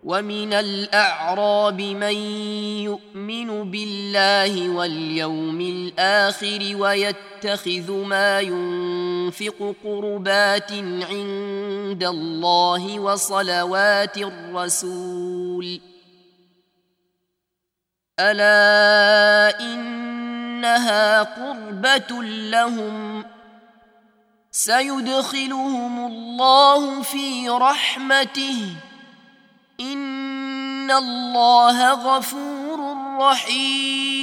ومن الأعراب من يؤمن بالله واليوم الآخر ويتخذ ما ينفق قربات عند الله وصلوات الرسول ألا إنها قربة لهم سيدخلهم الله في رحمته إن الله غفور رحيم.